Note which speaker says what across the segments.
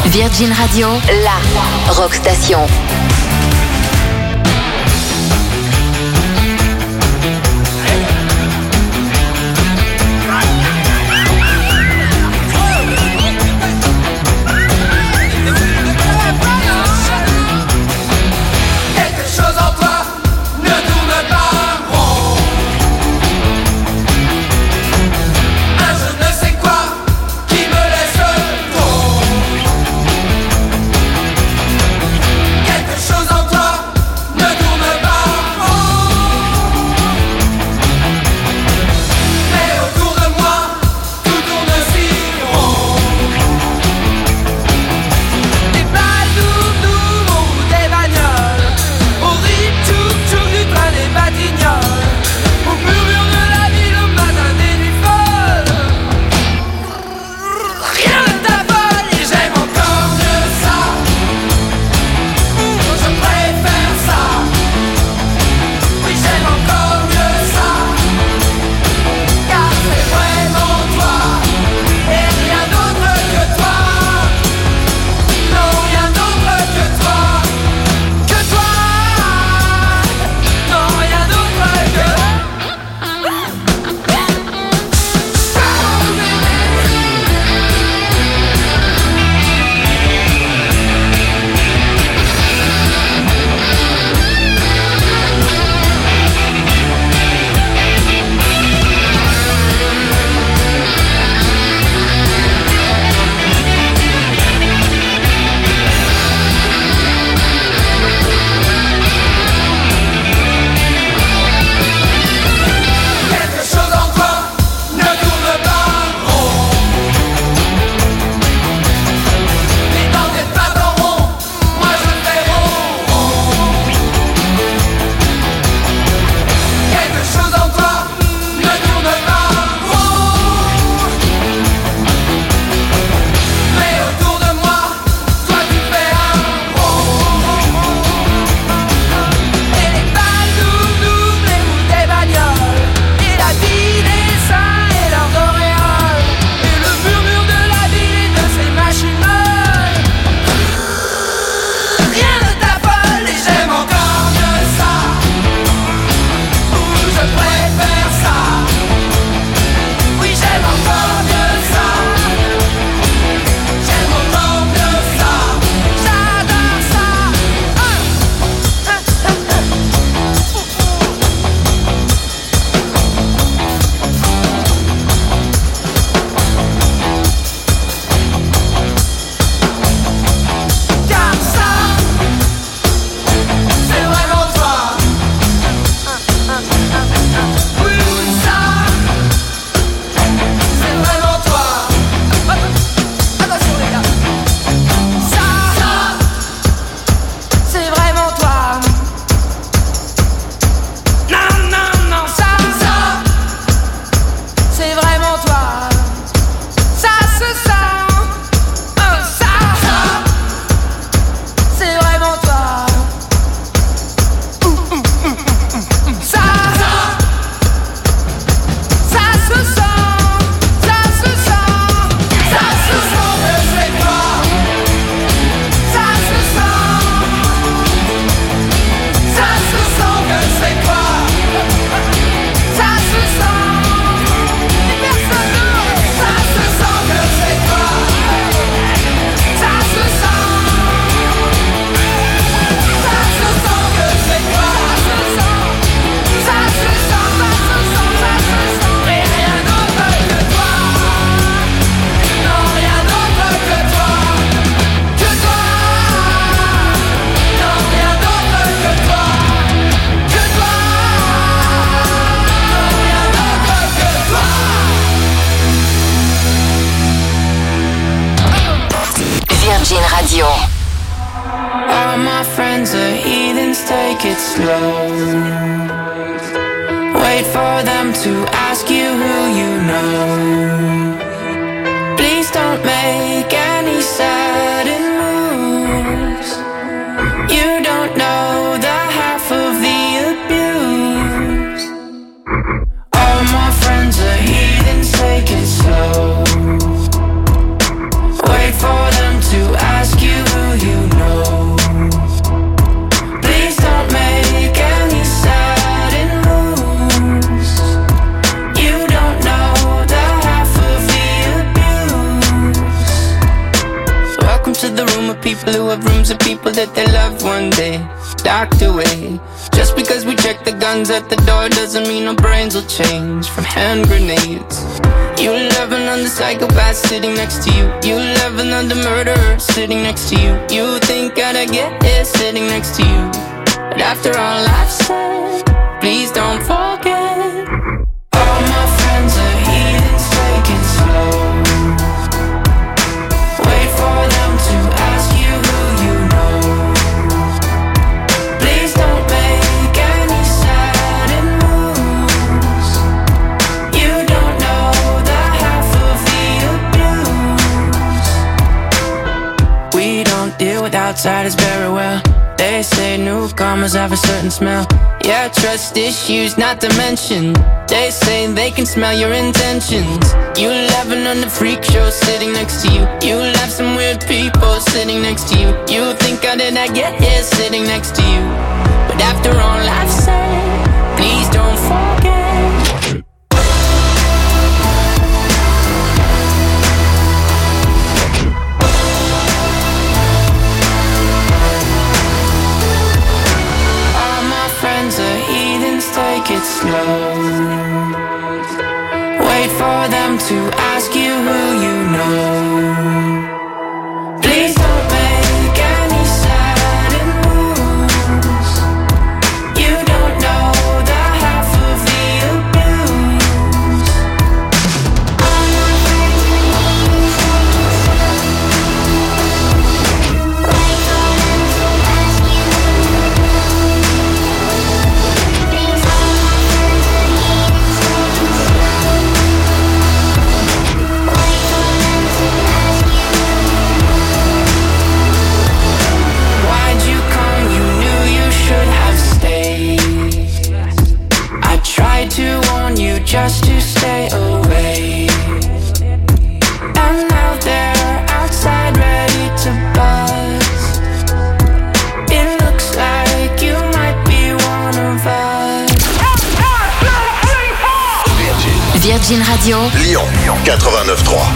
Speaker 1: Virgin Radio, la rock station.
Speaker 2: Wait for them to ask people who have rooms of people that they love one day locked away. Just because we check the guns at the door doesn't mean our brains will change from hand grenades. You love another psychopath sitting next to you. You love another murderer sitting next to you. You think I'd get here sitting next to you. But after all I've said, please don't forget. All my friends are heathens, take it slow. Wait for them to ask you who you know. Please don't make any sudden moves. You don't know the half of the abuse. We don't deal with outsiders very well. They say newcomers have a certain smell. Yeah, trust issues not to mention. They say they can smell your intentions. You laughing on the freak show sitting next to you. You laugh some weird people sitting next to you. You think how did I get here sitting next to you? But after all I've said, please don't forget. Take it slow. Wait for them to ask you who you know. Please don't make any sudden moves. You don't know the half of the abuse. All my friends are heathens, wait for them to ask you who you to warn you just to stay away. And now they're outside ready to buzz. It looks like you might be one of us.
Speaker 1: Virgin Radio
Speaker 3: Lyon 89.3.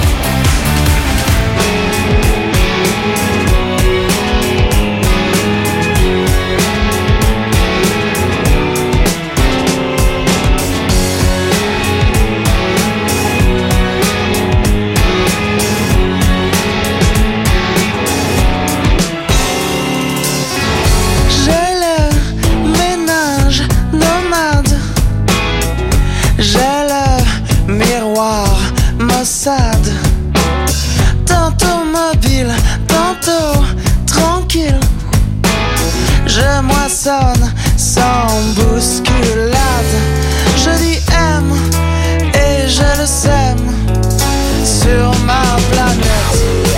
Speaker 4: Tantôt mobile, tantôt tranquille. Je moissonne sans bousculade. Je dis aime et je le sème sur ma planète.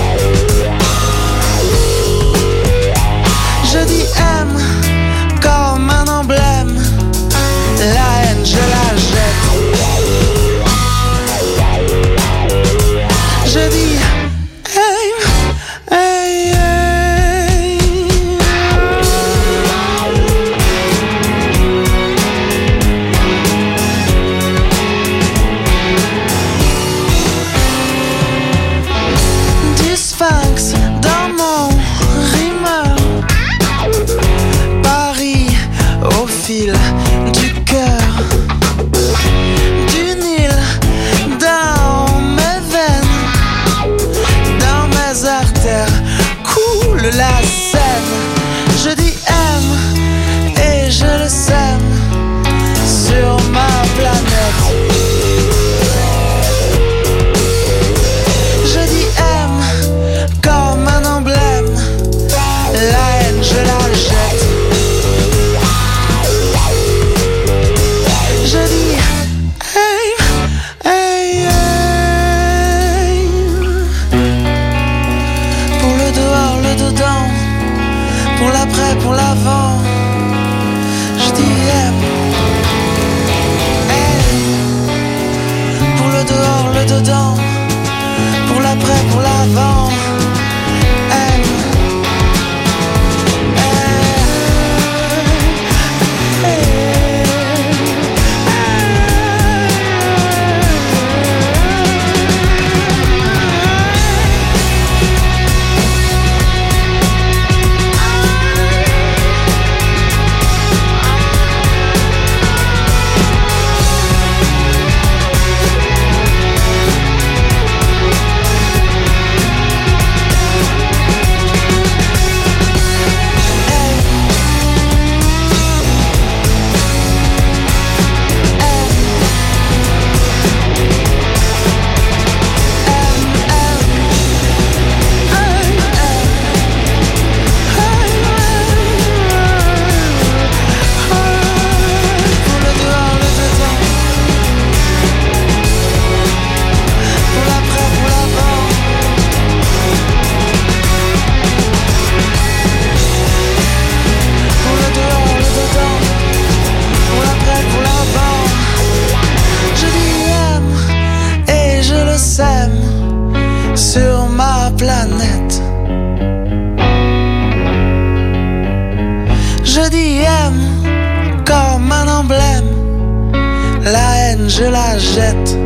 Speaker 4: Je dis aime comme un emblème. La haine je la jette. Je dis hey, hey, hey. je la jette.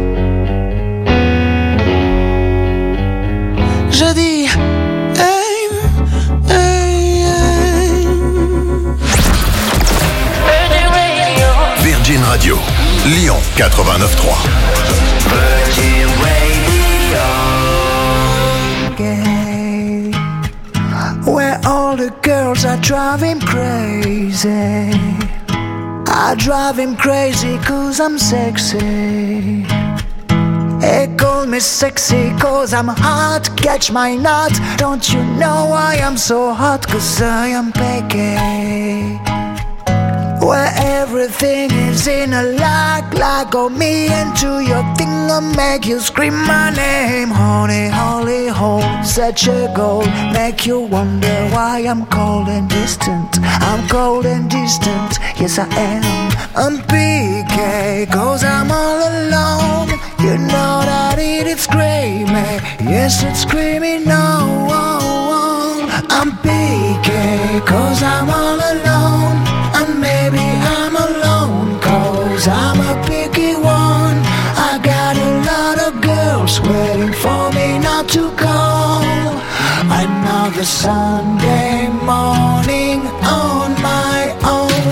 Speaker 4: Je dis hey, hey, hey.
Speaker 3: Virgin Radio, Lyon 89.3.
Speaker 4: Virgin Radio. Where all the girls are driving crazy. I drive him crazy 'cause I'm sexy. They call me sexy 'cause I'm hot. Catch my nut. Don't you know I am so hot? 'Cause I am picky. Where everything is in a like on me into your thing and make you scream my name. Honey, holy hole, such a goal. Make you wonder why I'm cold and distant. I'm cold and distant, yes I am. I'm picky 'cause I'm all alone. You know that it's screaming, yes it's screaming no. I'm picky 'cause I'm all alone. And maybe I'm alone 'cause I'm a picky one. I got a lot of girls waiting for me not to go. Another Sunday morning on my own.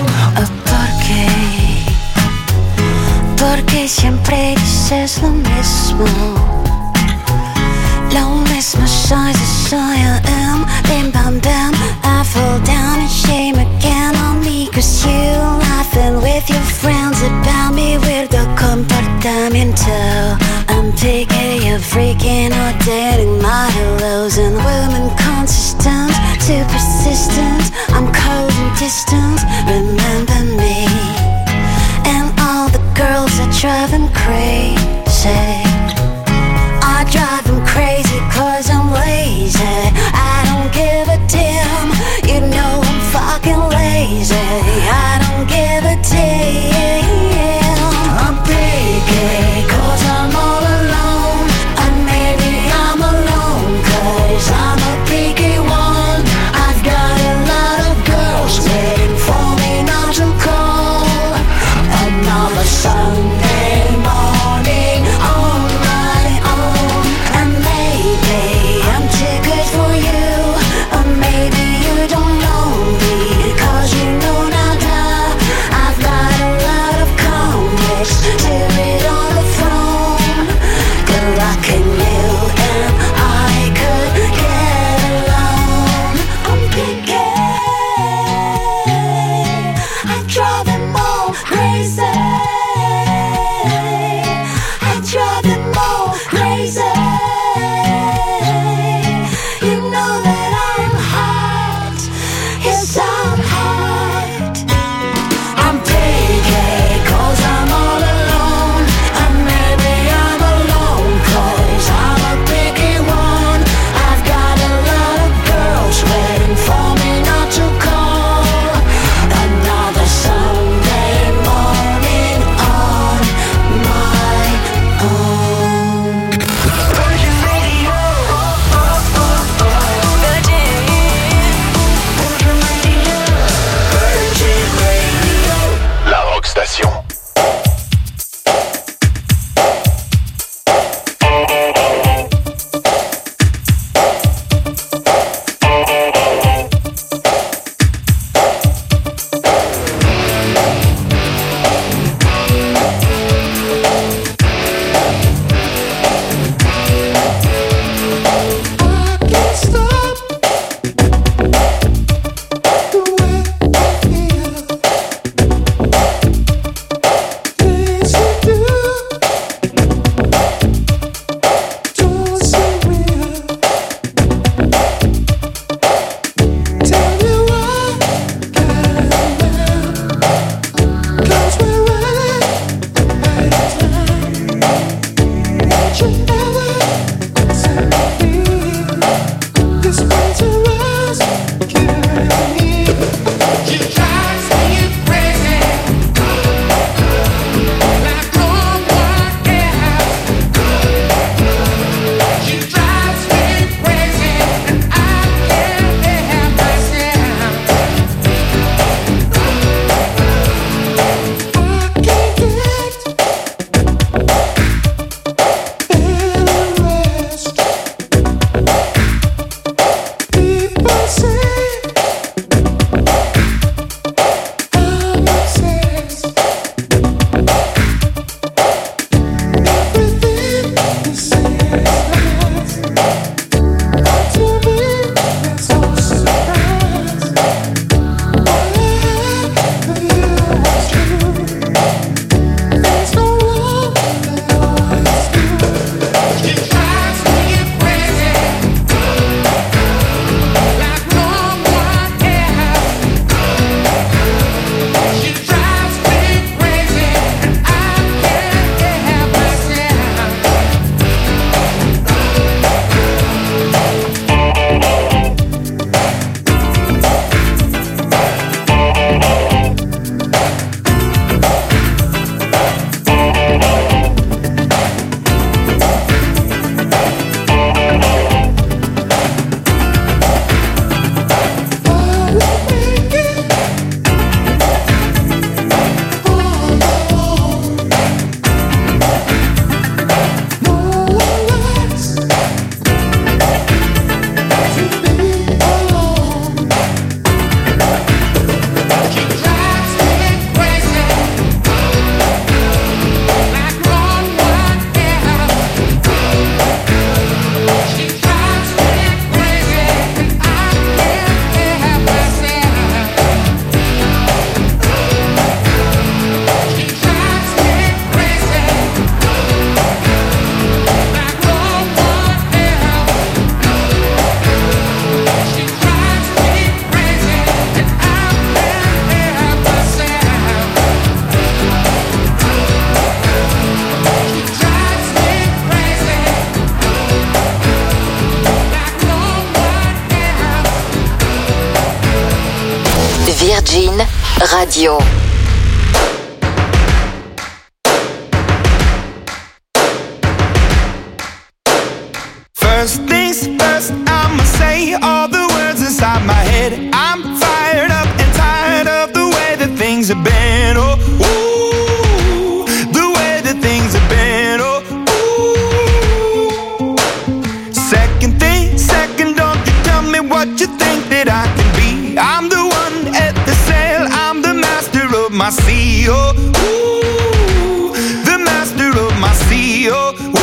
Speaker 5: Porque siempre dices lo mismo. Lo mismo soy, I am. Bim bam bam, I fall down in shame again on me. 'Cause you laughing with your friends about me. Weirdo comportamiento. I'm picky, you're freaking out, dating my hellos. And women consistent, too persistent. I'm cold and distant, remember me. And all the girls are driving crazy. I drive them crazy 'cause I'm lazy. I don't give a damn, you know I'm fucking lazy. I don't give a damn.
Speaker 4: I'm picky 'cause I'm all alone. And maybe I'm alone 'cause I'm a picky one. I've got a lot of girls waiting for me not to call. Another Sunday morning.
Speaker 1: Virgin Radio.
Speaker 6: First things first, I'ma say all the words inside my head. I'm fired up and tired of the way that things have been. Oh, ooh, the way that things have been. Oh, ooh. Second thing, second, don't you tell me what you think that I can be. I'm the one at the sail, I'm the master of my sea. Oh, ooh, the master of my sea. Oh, ooh.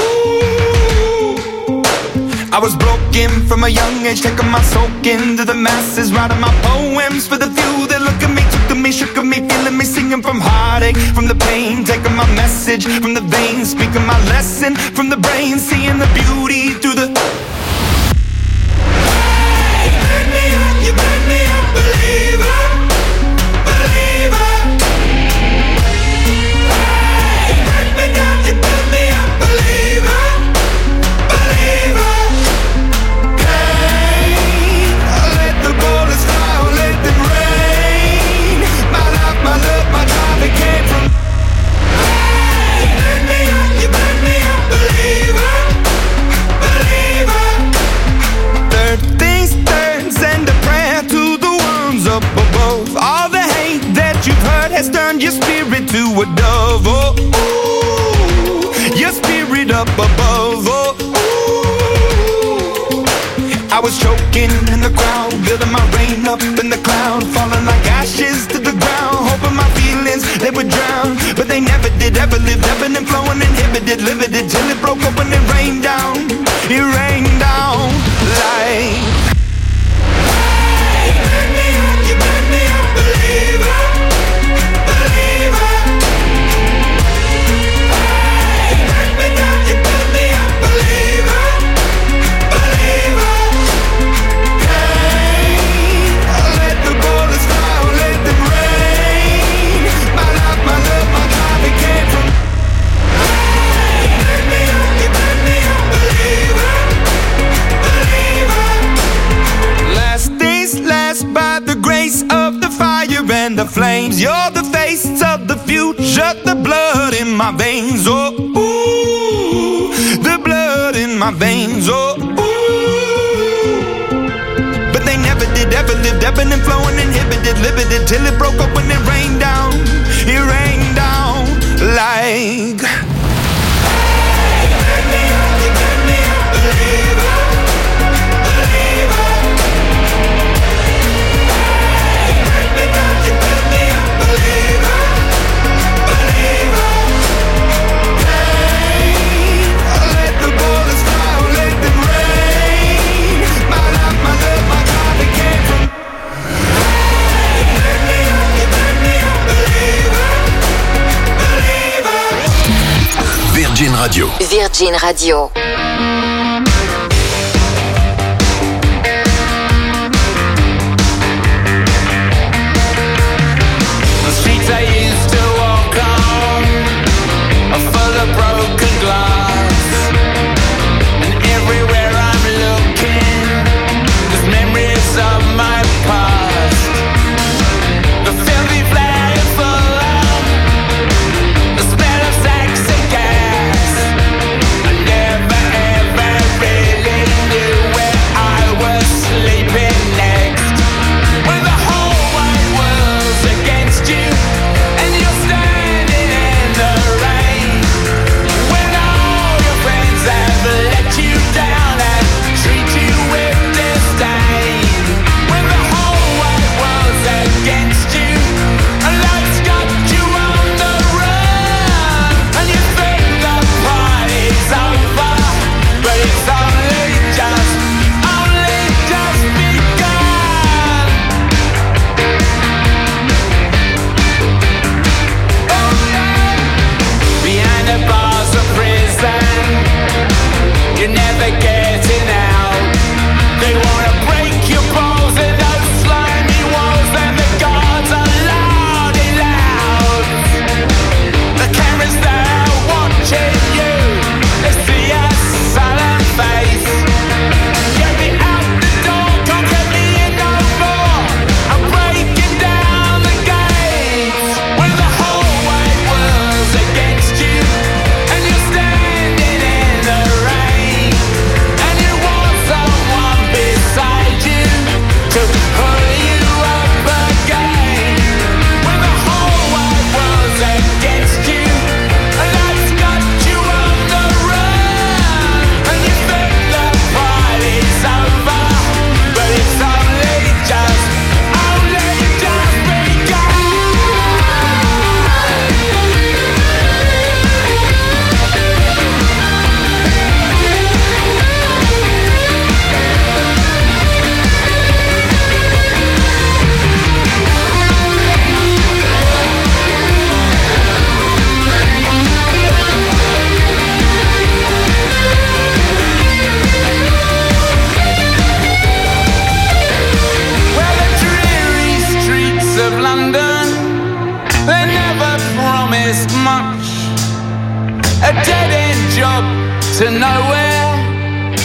Speaker 6: I was broken from a young age, taking my soak into the masses, writing my poems for the few that look at me, took to me, shook at me, feeling me, singing from heartache, from the pain, taking my message from the veins, speaking my lesson from the brain, seeing the beauty through the. Hey, you made me a believer, believer. Hey, you break me down, you build me a believer, believer. My love, my drive, it came from. Hey, you made me a believer, believer. Third things third, send a prayer to the ones up above. All the hate that you've heard has turned your spirit to a dove. Oh, ooh, your spirit up above. Oh, ooh. I was choking in the crowd, building my rain up in the cloud, falling like ashes to the ground, hoping my feelings they would drown, but they never did, ever lived, ebbing and flowing, inhibited, limited, till it broke up when it rained down like. Hey, you made me a believer, believer. Hey, you break me down, you build me a believer, believer. By the grace of the fire and the flames, you're the face of the future, the blood in my veins. Oh, ooh, the blood in my veins. Oh, ooh. But they never did, ever lived, ebbing and flowing, inhibited, limited, till it broke up when it rained down like. Hey, you made me a believer, believer.
Speaker 3: Virgin Radio.
Speaker 1: Virgin Radio.
Speaker 2: The streets I used to walk on are full of broken glass, and everywhere I'm looking, there's memories of my past. The filthy flag full of the smell of sex and gas. I never ever really knew where I was sleeping next. When the whole wide world's against you and you're standing in the rain, when all your friends have let you down and treat you with disdain, when the whole wide world's against you and life's got you on the run, and you think the party's over, but it's only just begun. Behind the bars of prison, you're never getting out. They wanna break your balls in those slimy walls, and the guards are loud. The cameras there watching you, they see a sullen face. Get me out the door, can't get me in no more. I'm breaking down the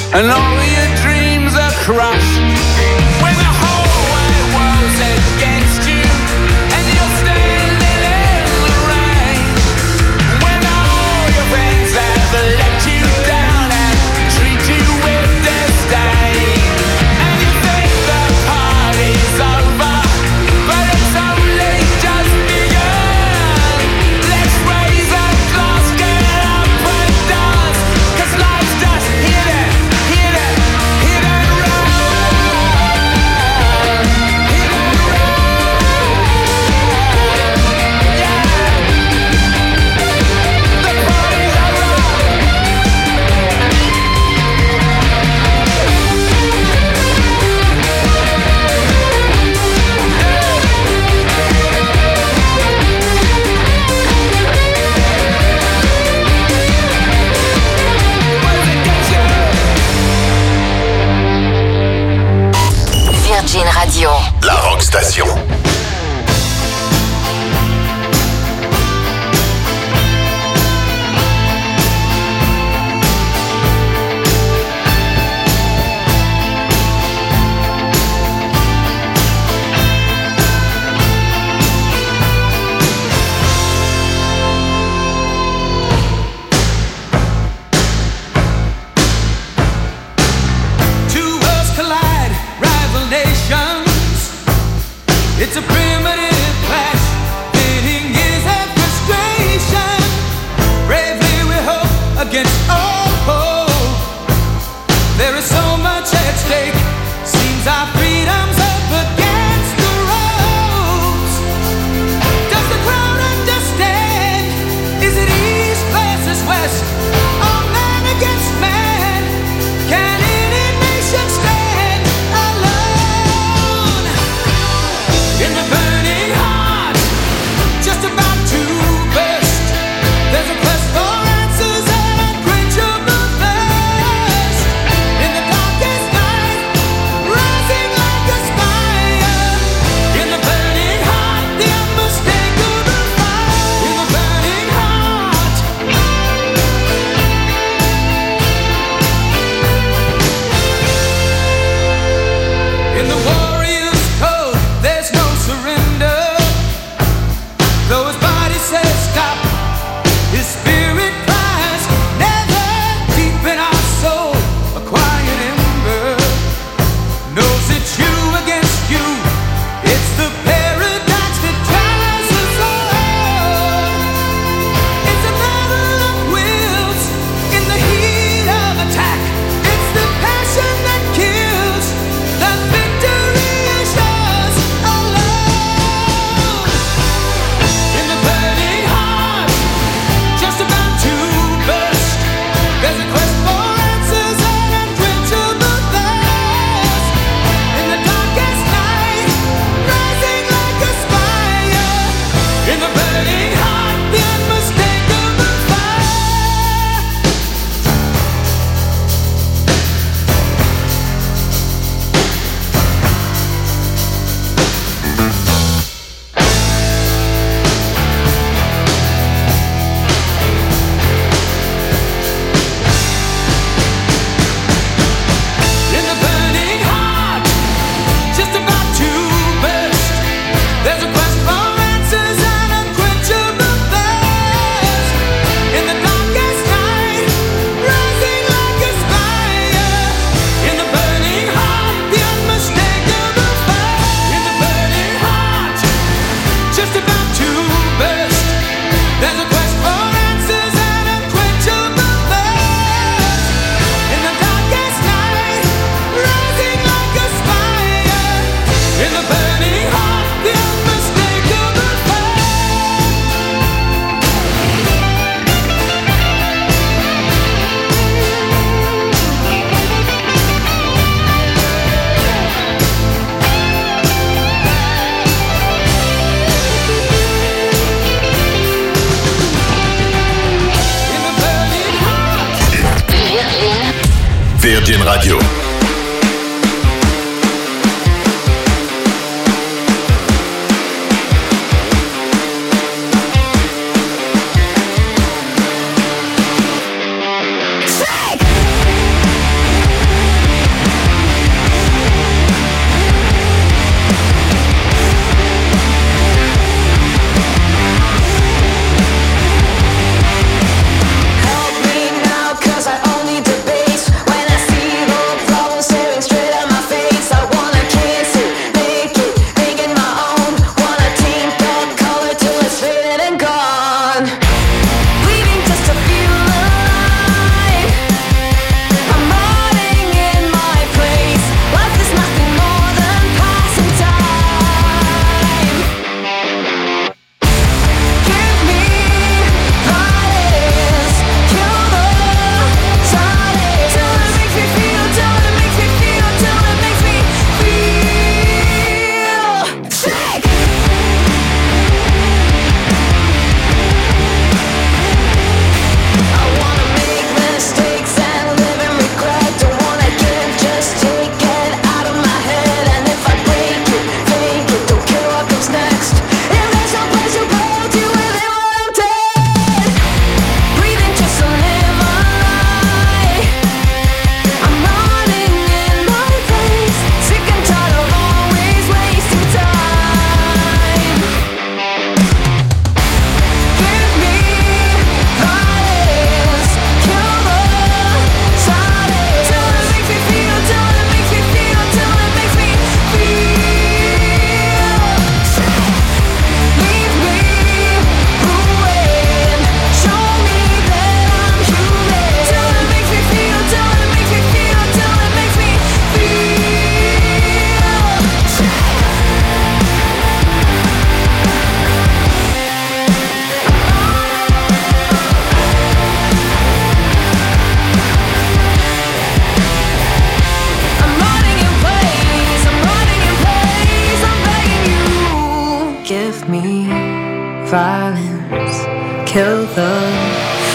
Speaker 7: and all your dreams are crushed. When the whole wide world's against you, and you're standing in the rain. When all your friends have let you down and treat you with disdain. And you think the party's over, but it's only just begun. Let's raise a glass, get up and dance, 'cause life's just hit it, hit it, hit and run. Hit and run. Yeah. The party's over.
Speaker 1: Virgin Radio.
Speaker 3: La Rock Station.
Speaker 6: Two worlds collide, rival nations. It's a primitive clash, pitting years of frustration. Bravely we hope against all hope. There is so much at stake. Seems our freedom's up against the ropes. Does the crowd understand? Is it east versus west? Or man against man? Can any nation stand alone? In the burning heart, just about to burst, there's a quest for answers and unquenchable thirst. In the darkest night, rising like a spire. In the burning heart, the unmistakable fire. In the burning heart. In the warrior's code, there's no surrender. Though his body says stop, his spirit cries never. Deep in our soul, a quiet ember knows it's you against you. It's the paradox that drives us all. It's a battle of wills in the heat of attack. It's the passion that kills. The victory is yours alone. In the burning heart, just about to burst, there's a quest for answers and unquenchable thirst. In the darkest night, rising like a spire. In the burning heart, the unmistakable fire. In the burning heart, just about to burst, there's a quest for answers and unquenchable thirst. In the darkest night, rising like a spire. In the burning heart, the unmistakable fire. In the burning heart, just about to burst, there's a quest for answers and unquenchable thirst. In the darkest night, rising like a spire. In the burning heart, the unmistakable fire. In the burning heart.
Speaker 3: Virgin Radio.
Speaker 6: Say!
Speaker 8: kill them.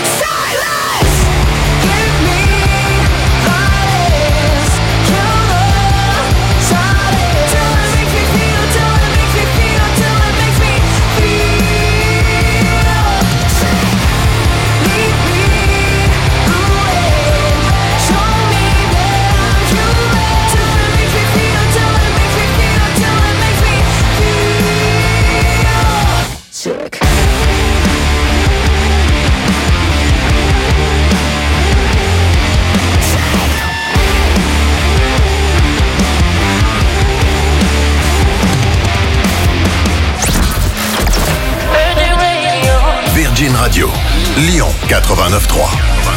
Speaker 3: Virgin Radio, Lyon 89.3.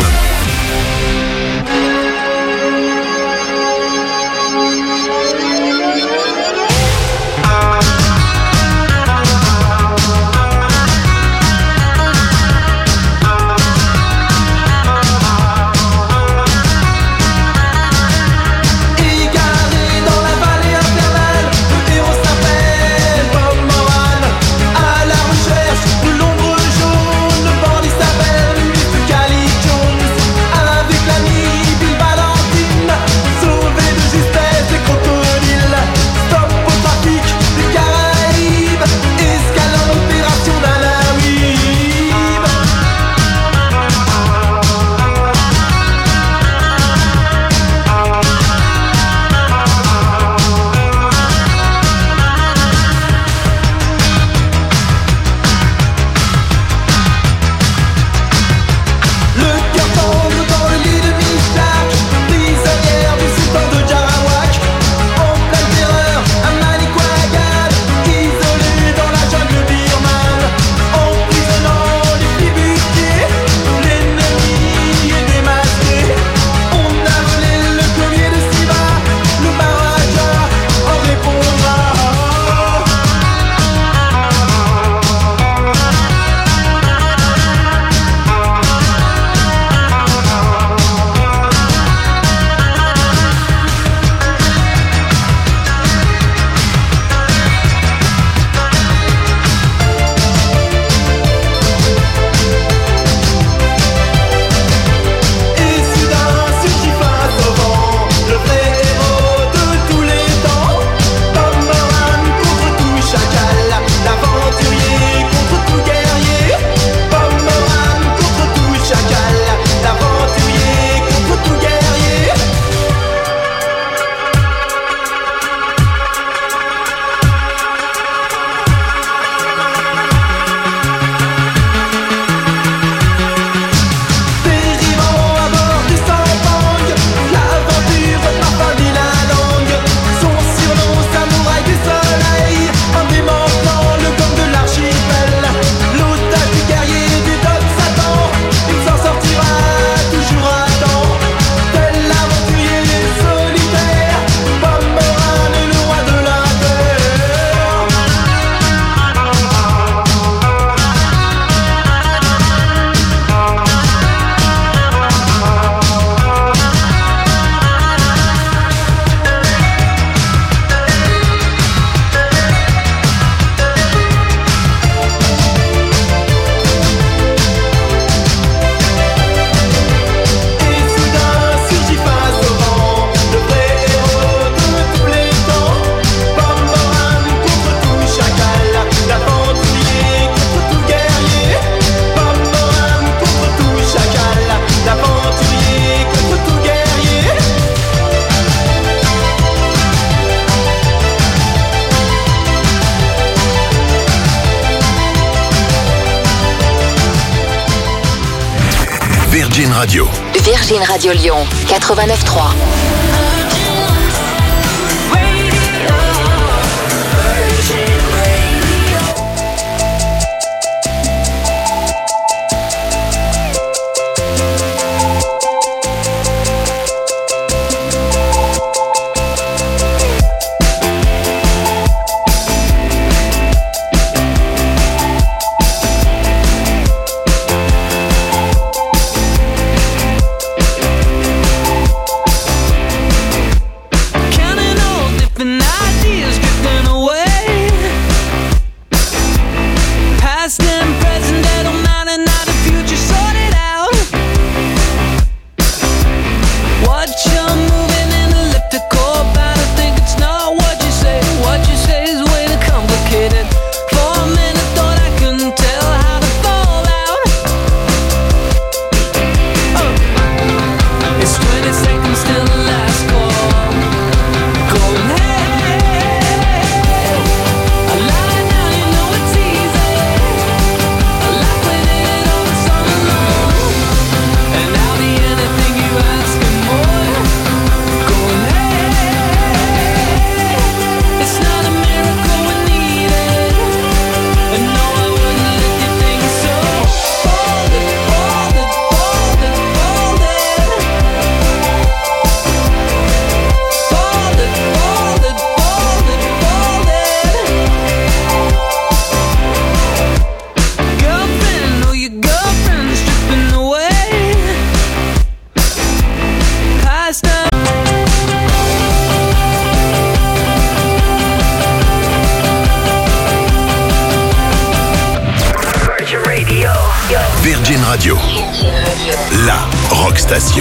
Speaker 1: Virgin Radio. Virgin Radio Lyon 89.3.
Speaker 3: Rock Station.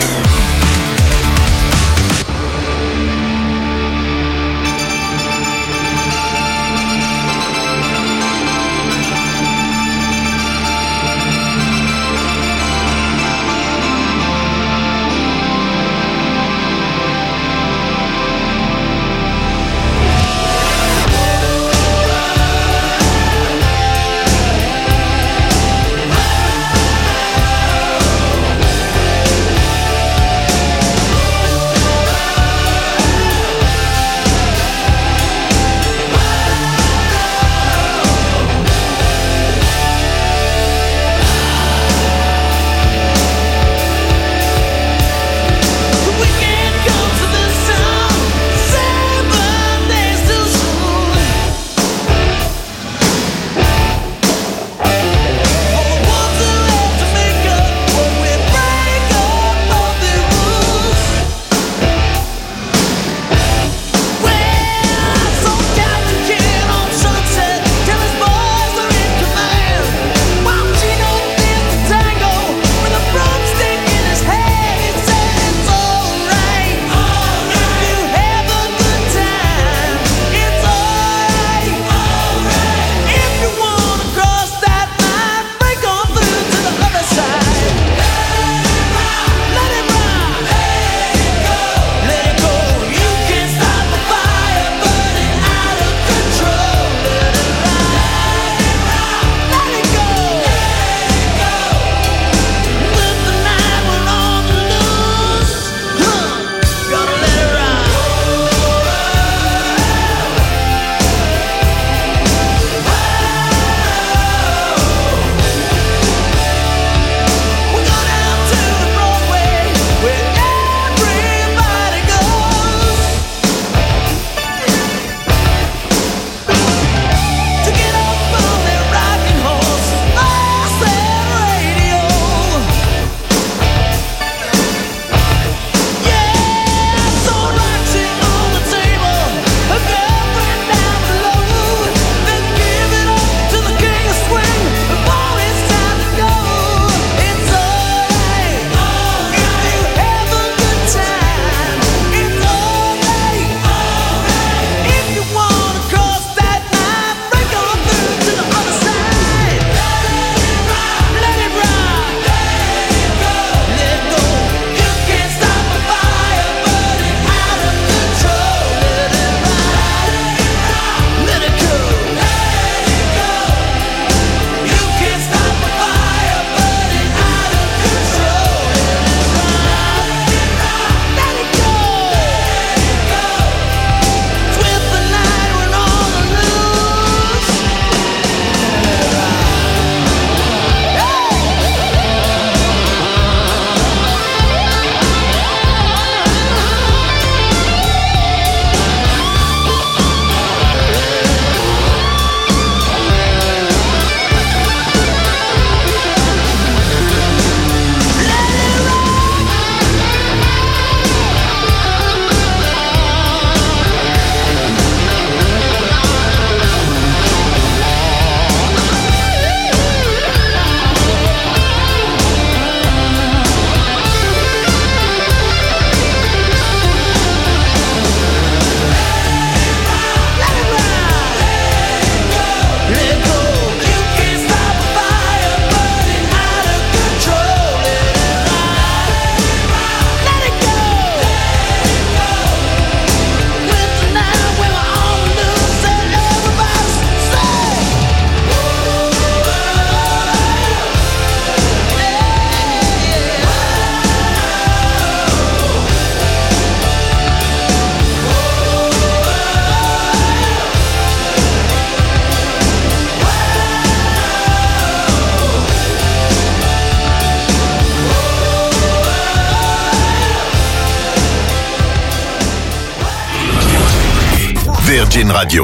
Speaker 3: Virgin Radio.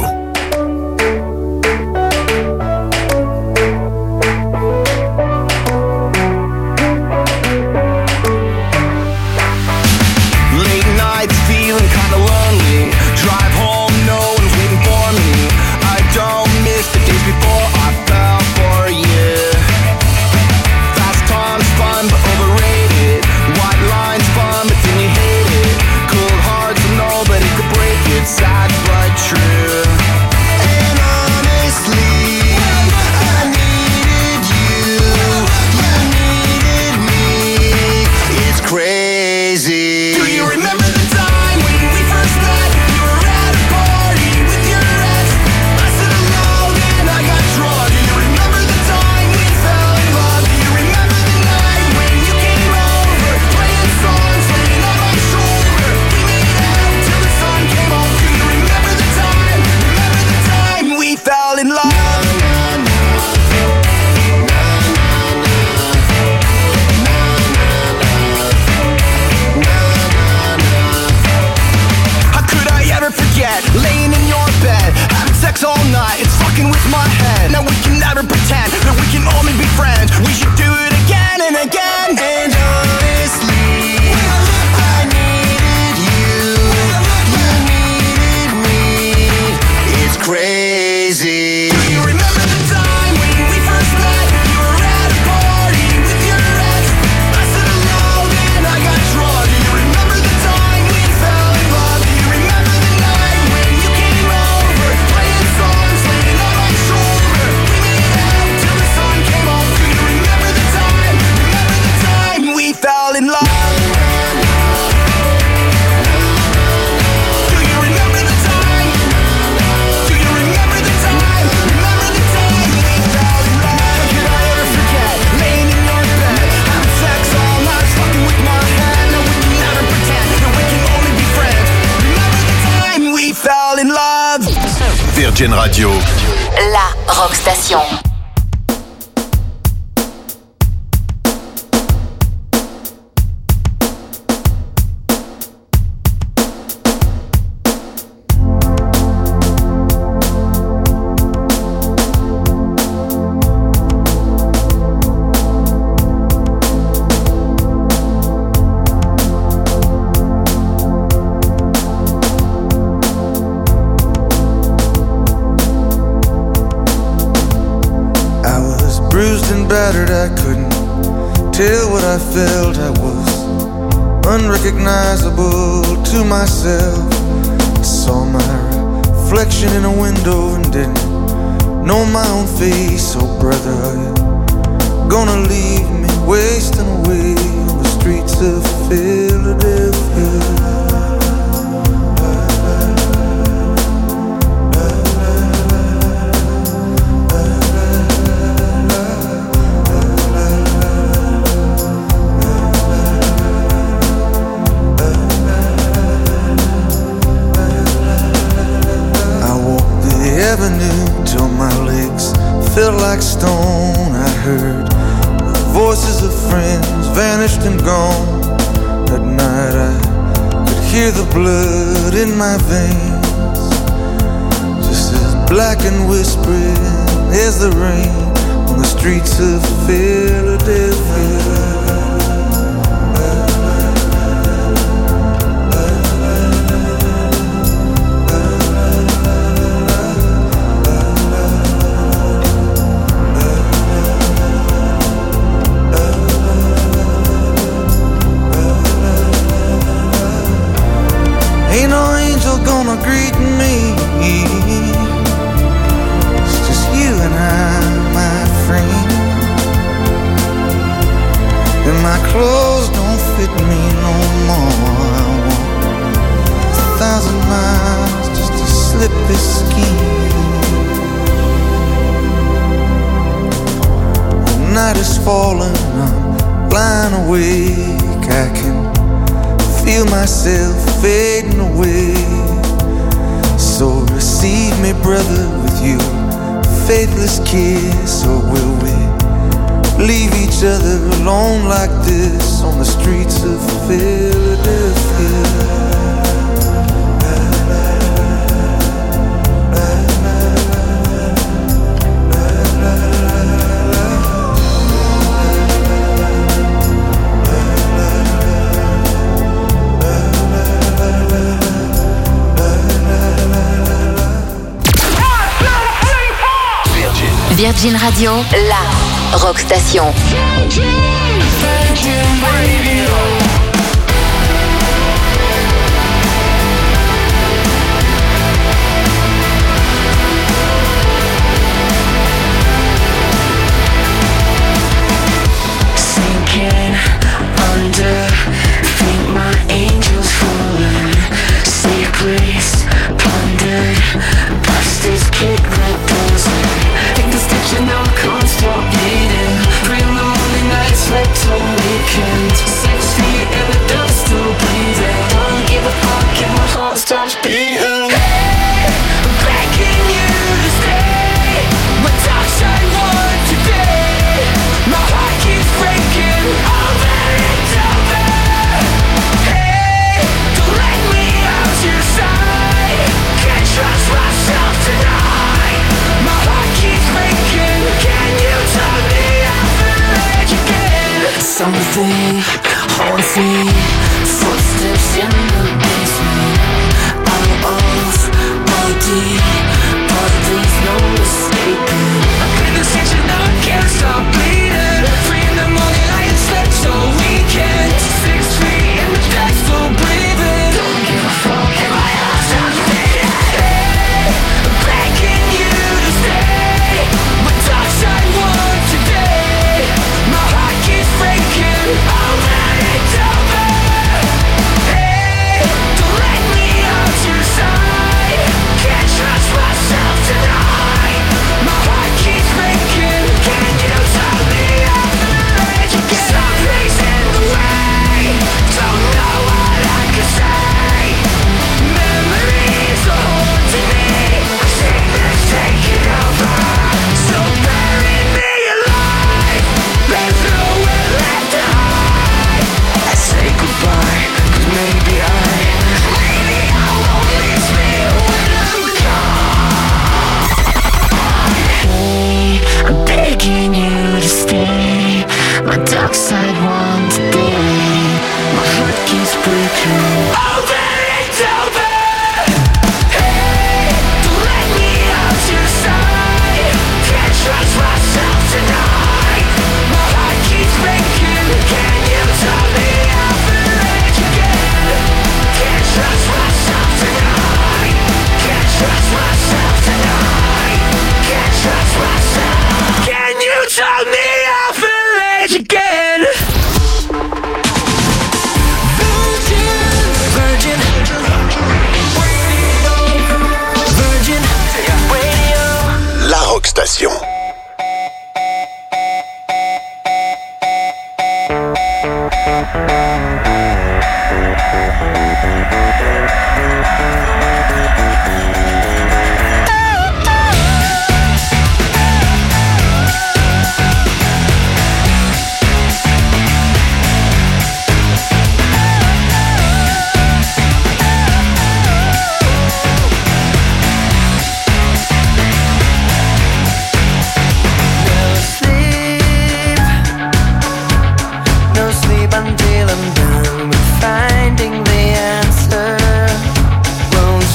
Speaker 7: Fast times fun but overrated.
Speaker 8: forget, laying in your bed, having sex all night, it's fucking with my head. Now we can never pretend that we can only be friends. We should do it again and again. And honestly, I needed you, you needed me. It's crazy. Do you remember the time when we first met? You were at a party with your ex. I stood alone and I got drunk. Do you remember the time we fell in love? Do you remember the night when you came over, playing songs, laying on my shoulder? We made out till the sun came up. Do you remember the time? Remember the time we fell in love? Do you remember the time? Do you remember the time? Remember the time we fell in love? How could I ever forget? Laying in your bed, having sex all night, fucking with my head. No, we can never pretend that we can only be friends. Remember the time we fell in love?
Speaker 3: Virgin Radio.
Speaker 1: La Rock Station.
Speaker 9: I was bruised and battered, I couldn't tell what I felt. I was unrecognizable to myself. I saw my reflection in a window and didn't know my own face. Oh brother, are you gonna leave me wasting away on the streets of Philadelphia? Till my legs felt like stone. I heard the voices of friends vanished and gone. At night I could hear the blood in my veins, just as black and whispering as the rain on the streets of Philadelphia. Ain't no angel gonna greet me. It's just you and I, my friend. And my clothes don't fit me no more. I walk 1,000 miles just to slip this skin. The night is falling, I'm lying awake. I can feel myself fading away. So receive me, brother, with you faithless kiss. Or will we leave each other alone like this on the streets of Philadelphia?
Speaker 1: Virgin Radio, la Rock Station.
Speaker 6: Virgin Radio.
Speaker 10: Sinking under, think my angels falling. Safe place, plundered, bastards kick the doors in. Think the stitch and now can't stop bleeding. Pray in the morning, I slept all weekend. 6 feet in the dust, still breathing. Don't give a fuck if my heart stops beating. Hey, I'm begging you to stay. My dark side won today. My heart keeps breaking over and over. Hey, don't let me out your side. Something haunts me. Footsteps in the basement. Out of body, but there's no escaping. I'm in the section now, I can't stop bleeding. 3 in the morning, I ain't slept so weekend. 6 feet in the dark, still breathing. Don't give a fuck if my eyes are faded. Hey, I'm begging you to stay. My dark side won today. My heart keeps breaking. I'll let it over. Hey, don't let me out your side. Can't trust myself tonight. My heart keeps breaking. Can you tell me I'm the rage again? Something's in the way. Don't know what I can say. Memories are haunting me. I think they're taking over. So bury me alive. There's nowhere left to hide. I say goodbye, 'cause maybe I won't miss me when I'm gone. Hey, I'm begging you to stay. My dark side won today. My heart keeps breaking. Over and over. Hey, don't let me out your side. Can't trust myself tonight. My heart keeps breaking. Can you tell me I've been rage again? Can't trust myself tonight. Can't trust myself tonight. Can't trust myself. Can you tell me I've been rage again? Virgin, Virgin Radio.
Speaker 3: La Rock Station.
Speaker 10: No sleep until I'm done with finding the answer. Won't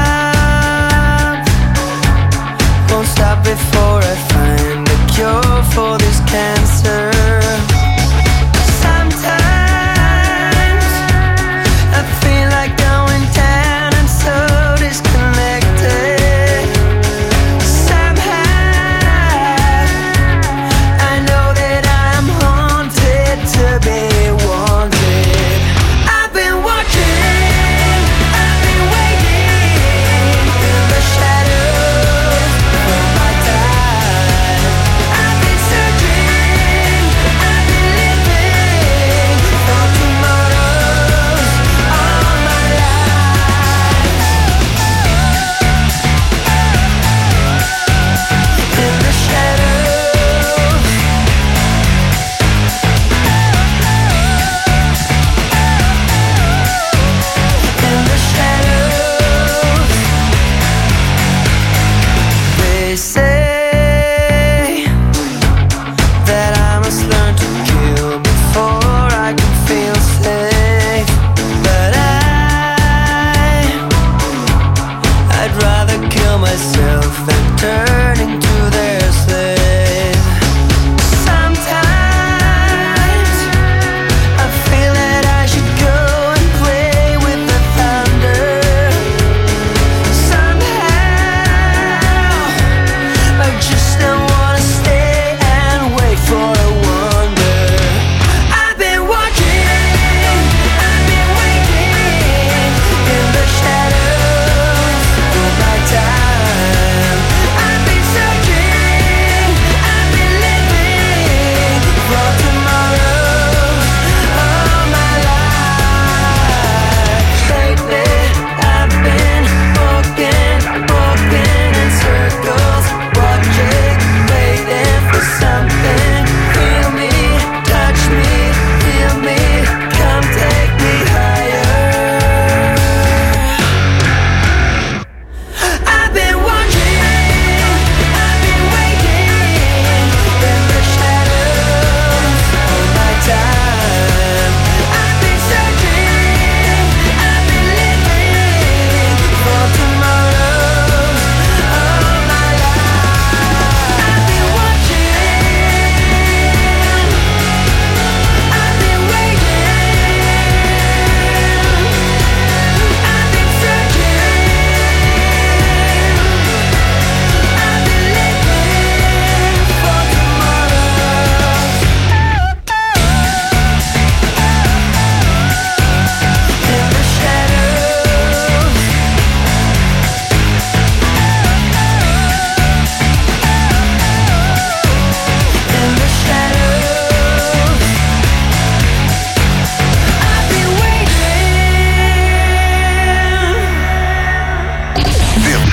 Speaker 10: stop before I find a cure for this cancer. Sometimes I feel like going down and so disconnected. Somehow I know that I'm haunted to be wanted. I've been watching, I've been waiting in the shadows for my time. I've been searching, I've been living for tomorrows all my life. In the shadows. In the shadows, they say that I must learn to kill before I can feel safe. But I'd rather kill myself than turn into their slave. Sometimes I feel that I should go and play with the thunder. Somehow I just don't wanna stay and wait for a wonder. I've been watching, I've been waiting in the shadows for my time. I've been searching,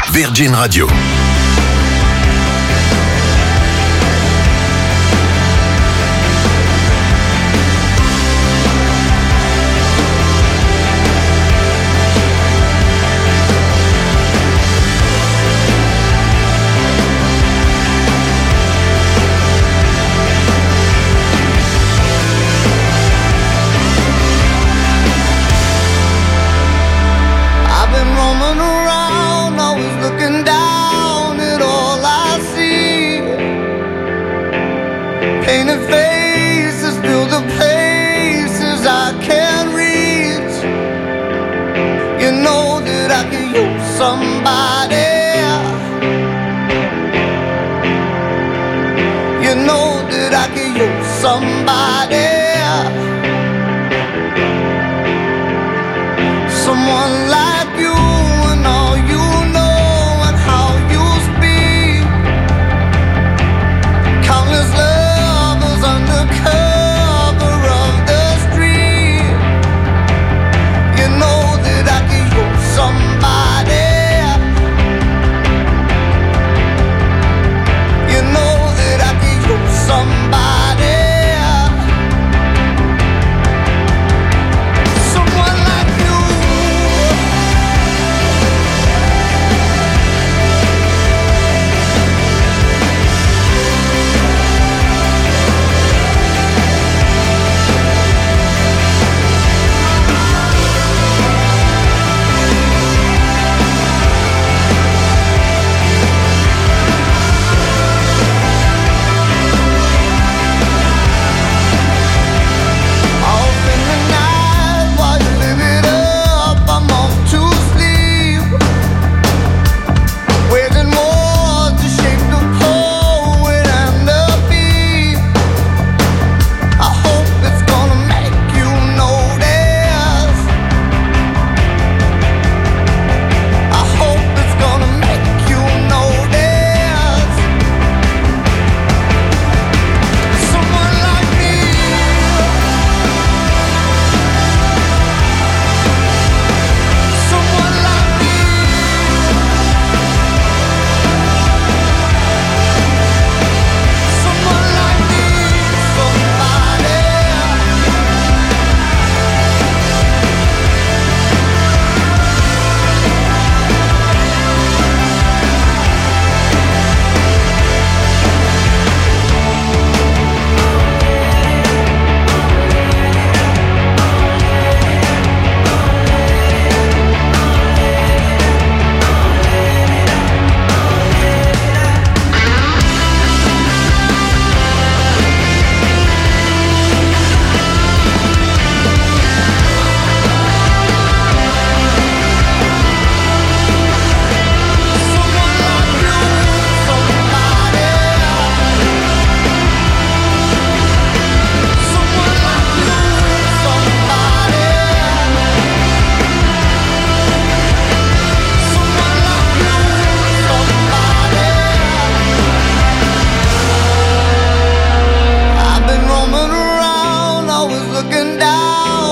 Speaker 3: Virgin Radio.
Speaker 11: Painted faces fill the places I can't reach. You know that I could use somebody.